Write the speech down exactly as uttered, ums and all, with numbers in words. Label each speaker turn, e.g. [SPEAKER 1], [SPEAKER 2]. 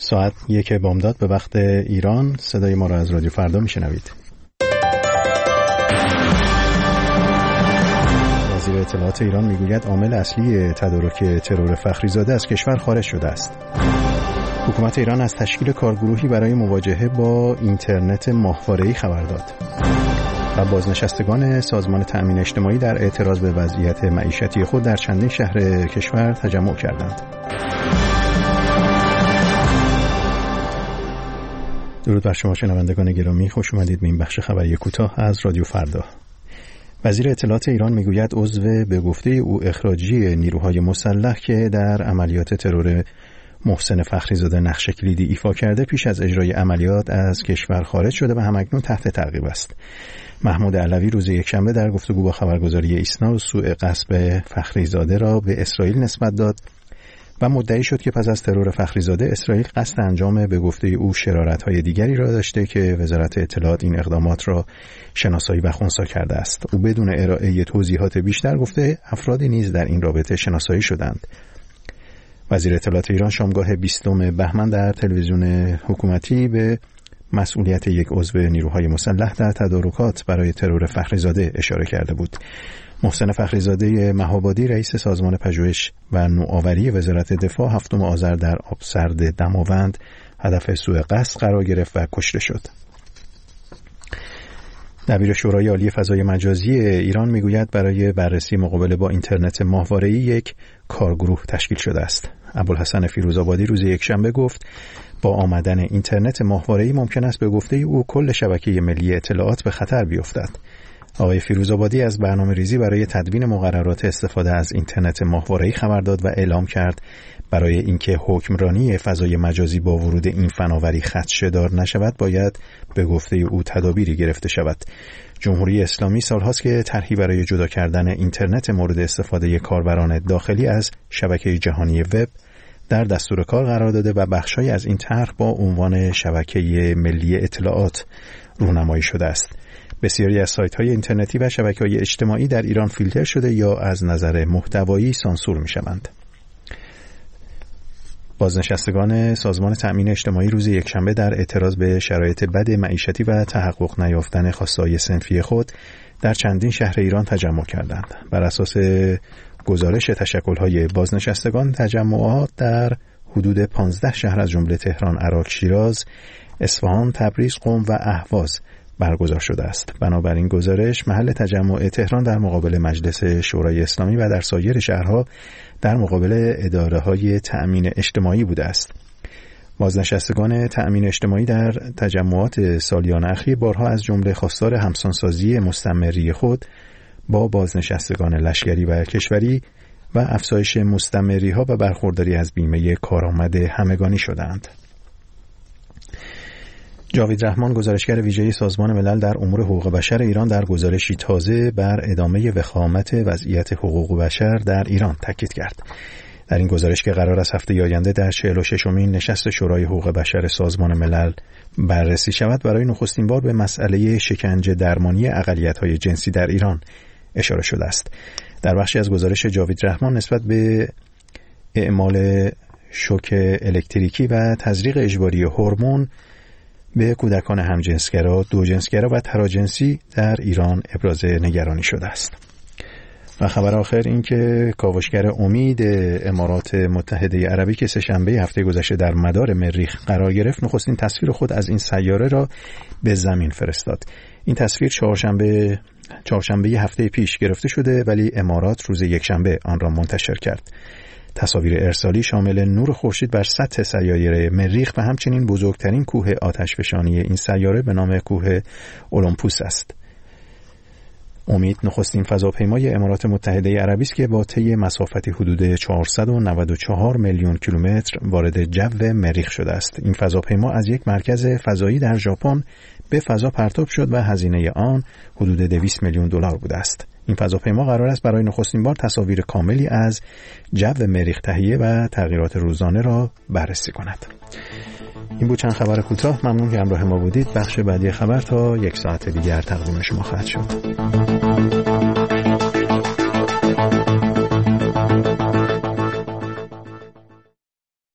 [SPEAKER 1] ساعت یک بامداد به وقت ایران. صدای ما را از رادیو فردا میشنوید. وزیر اطلاعات ایران میگوید عامل اصلی تدارک ترور فخریزاده از کشور خارج شده است. حکومت ایران از تشکیل کارگروهی برای مواجهه با اینترنت ماهواره‌ای خبر داد. و بازنشستگان سازمان تأمین اجتماعی در اعتراض به وضعیت معیشتی خود در چندین شهر کشور تجمع کردند. درود بر شما شنوندگان گرامی، خوش اومدید به این بخش خبری کوتاه از رادیو فردا. وزیر اطلاعات ایران میگوید عضو به گفته او اخراجی نیروهای مسلح که در عملیات ترور محسن فخریزاده نقش کلیدی ایفا کرده پیش از اجرای عملیات از کشور خارج شده و همکنون تحت تعقیب است. محمود علوی روز یکشنبه در گفتگو با خبرگزاری ایسنا سوء قصد فخریزاده را به اسرائیل نسبت داد و مدعی شد که پس از ترور فخریزاده اسرائیل قصد انجام به گفته او شرارت‌های دیگری را داشته که وزارت اطلاعات این اقدامات را شناسایی و خنثی کرده است. او بدون ارائه توضیحات بیشتر گفته افرادی نیز در این رابطه شناسایی شدند. وزیر اطلاعات ایران شامگاه بیستم بهمن در تلویزیون حکومتی به مسئولیت یک عضو نیروهای مسلح در تدارکات برای ترور فخریزاده اشاره کرده بود. محسن فخریزاده مهابادی رئیس سازمان پژوهش و نوآوری وزارت دفاع هفتم آذر در آبسرد دماوند هدف سوء قصد قرار گرفت و کشته شد. دبیر شورای عالی فضای مجازی ایران میگوید برای بررسی مقابله با اینترنت ماهواره‌ای یک کارگروه تشکیل شده است. ابوالحسن فیروزآبادی روز یکشنبه گفت با آمدن اینترنت ماهواره‌ای ممکن است به گفته او کل شبکه ملی اطلاعات به خطر بیفتد. آقای فیروزآبادی از برنامه‌ریزی برای تدوین مقررات استفاده از اینترنت ماهواره‌ای خبر داد و اعلام کرد برای اینکه حکمرانی فضای مجازی با ورود این فناوری خدشه‌دار نشود باید به گفته او تدابیری گرفته شود. جمهوری اسلامی سالهاست که طرحی برای جدا کردن اینترنت مورد استفاده کاربران داخلی از شبکه جهانی وب در دستور کار قرار داده و بخش‌هایی از این طرح با عنوان شبکه ملی اطلاعات راهنمایی شده است. بسیاری از سایت‌های اینترنتی و شبکه‌های اجتماعی در ایران فیلتر شده یا از نظر محتوایی سانسور می‌شوند. بازنشستگان سازمان تأمین اجتماعی روز یکشنبه در اعتراض به شرایط بد معیشتی و تحقق نیافتن خواسته‌های صنفی خود در چندین شهر ایران تجمع کردند. بر اساس گزارش تشکل‌های بازنشستگان تجمعات در حدود پانزده شهر از جمله تهران، عراق، شیراز، اصفهان، تبریز، قم و اهواز برگزار شده است. بنابراین گزارش محل تجمع تهران در مقابل مجلس شورای اسلامی و در سایر شهرها در مقابل اداره‌های تأمین اجتماعی بوده است. بازنشستگان تأمین اجتماعی در تجمعات سالیان اخیر بارها از جمله خواستار همسانسازی مستمری خود با بازنشستگان لشکری و کشوری و افزایش مستمری‌ها و برخورداری از بیمه کارآمد همگانی شدند. جاوید رحمان گزارشگر ویژه سازمان ملل در امور حقوق بشر ایران در گزارشی تازه بر ادامه وخامت وضعیت حقوق بشر در ایران تاکید کرد. در این گزارش که قرار است هفته آینده در چهل و ششمین نشست شورای حقوق بشر سازمان ملل بررسی شود برای نخستین بار به مسئله شکنجه درمانی اقلیت‌های جنسی در ایران اشاره شده است. در بخشی از گزارش جاوید رحمان نسبت به اعمال شوک الکتریکی و تزریق اجباری هورمون به کودکان همجنسگرا، دوجنسگرا و تراجنسی در ایران ابراز نگرانی شده است. و خبر آخر این که کاوشگر امید امارات متحده عربی که سه‌شنبه هفته گذشته در مدار مریخ قرار گرفت نخستین تصویر خود از این سیاره را به زمین فرستاد. این تصویر چهارشنبه چهارشنبه هفته پیش گرفته شده ولی امارات روز یکشنبه آن را منتشر کرد. تصاویر ارسالی شامل نور خورشید بر سطح سیاره مریخ و همچنین بزرگترین کوه آتشفشانی این سیاره به نام کوه اولمپوس است. امید نخستین فضاپیمای امارات متحده عربی است که با طی مسافتی حدود چهارصد و نود و چهار میلیون کیلومتر وارد جو مریخ شده است. این فضاپیما از یک مرکز فضایی در ژاپن به فضا پرتاب شد و هزینه آن حدود دویست میلیون دلار بوده است. این فضاپیما قرار است برای نخستین بار تصاویر کاملی از جو مریخ تهیه و تغییرات روزانه را بررسی کند. این بود چند خبر کوتاه. ممنون که همراه ما بودید. بخش بعدی خبر تا یک ساعت دیگر تقدیم شما خواهد شد.